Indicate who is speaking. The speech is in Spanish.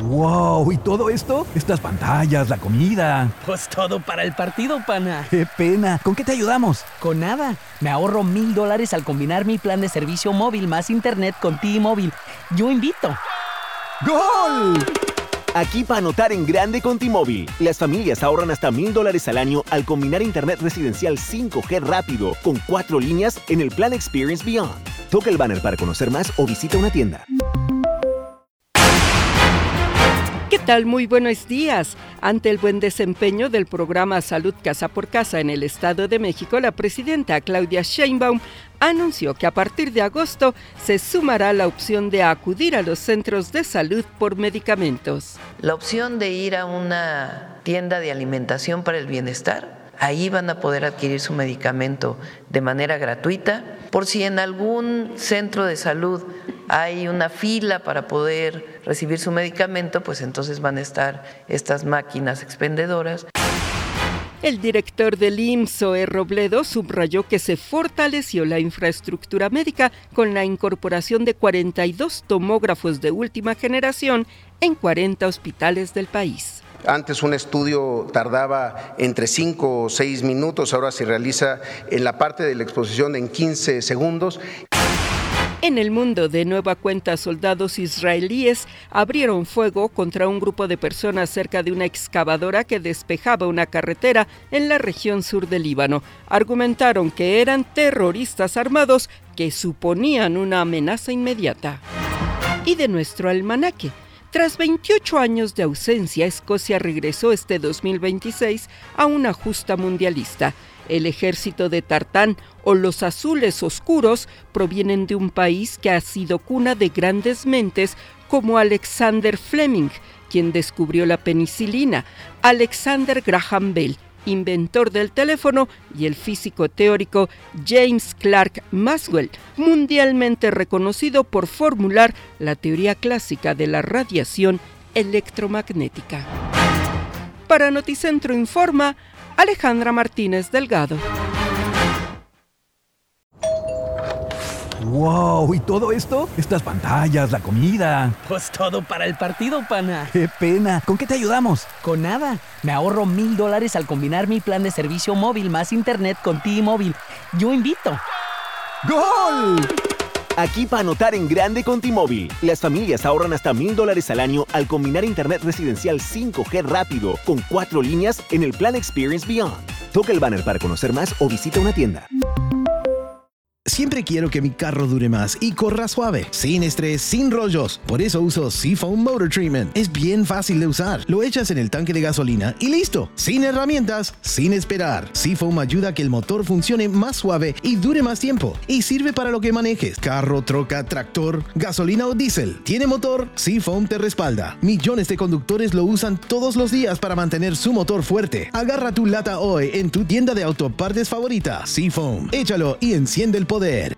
Speaker 1: ¡Wow! ¿Y todo esto? Estas pantallas, la comida.
Speaker 2: Pues todo para el partido, pana.
Speaker 1: ¡Qué pena! ¿Con qué te ayudamos?
Speaker 2: Con nada. Me ahorro $1,000 al combinar mi plan de servicio móvil más internet con T-Mobile. Yo invito.
Speaker 1: ¡Gol!
Speaker 3: Aquí para anotar en grande con T-Mobile. Las familias ahorran hasta $1,000 al año al combinar internet residencial 5G rápido con 4 líneas en el plan Experience Beyond. Toca el banner para conocer más o visita una tienda.
Speaker 4: ¿Qué tal? Muy buenos días. Ante el buen desempeño del programa Salud Casa por Casa en el Estado de México, la presidenta Claudia Sheinbaum anunció que a partir de agosto se sumará la opción de acudir a los centros de salud por medicamentos.
Speaker 5: La opción de ir a una tienda de alimentación para el bienestar, ahí van a poder adquirir su medicamento de manera gratuita. Por si en algún centro de salud hay una fila para poder recibir su medicamento, pues entonces van a estar estas máquinas expendedoras.
Speaker 4: El director del IMSS, Zoe Robledo, subrayó que se fortaleció la infraestructura médica con la incorporación de 42 tomógrafos de última generación en 40 hospitales del país.
Speaker 6: Antes un estudio tardaba entre 5 o 6 minutos, ahora se realiza en la parte de la exposición en 15 segundos.
Speaker 4: En el mundo, de nueva cuenta, soldados israelíes abrieron fuego contra un grupo de personas cerca de una excavadora que despejaba una carretera en la región sur del Líbano. Argumentaron que eran terroristas armados que suponían una amenaza inmediata. Y de nuestro almanaque. Tras 28 años de ausencia, Escocia regresó este 2026 a una justa mundialista. El ejército de tartán o los azules oscuros provienen de un país que ha sido cuna de grandes mentes como Alexander Fleming, quien descubrió la penicilina, Alexander Graham Bell, inventor del teléfono, y el físico teórico James Clerk Maxwell, mundialmente reconocido por formular la teoría clásica de la radiación electromagnética. Para Noticentro Informa, Alejandra Martínez Delgado.
Speaker 1: ¡Wow! ¿Y todo esto? Estas pantallas, la comida.
Speaker 2: Pues todo para el partido, pana.
Speaker 1: ¡Qué pena! ¿Con qué te ayudamos?
Speaker 2: Con nada. Me ahorro $1,000 al combinar mi plan de servicio móvil más internet con T-Mobile. Yo invito.
Speaker 1: ¡Gol!
Speaker 3: Aquí para anotar en grande con T-Mobile. Las familias ahorran hasta $1,000 al año al combinar internet residencial 5G rápido con 4 líneas en el plan Experience Beyond. Toca el banner para conocer más o visita una tienda.
Speaker 7: Siempre quiero que mi carro dure más y corra suave, sin estrés, sin rollos. Por eso uso Seafoam Motor Treatment. Es bien fácil de usar. Lo echas en el tanque de gasolina y listo. Sin herramientas, sin esperar. Seafoam ayuda a que el motor funcione más suave y dure más tiempo. Y sirve para lo que manejes. Carro, troca, tractor, gasolina o diésel. ¿Tiene motor? Seafoam te respalda. Millones de conductores lo usan todos los días para mantener su motor fuerte. Agarra tu lata hoy en tu tienda de autopartes favorita. Seafoam. Échalo y enciende el poder.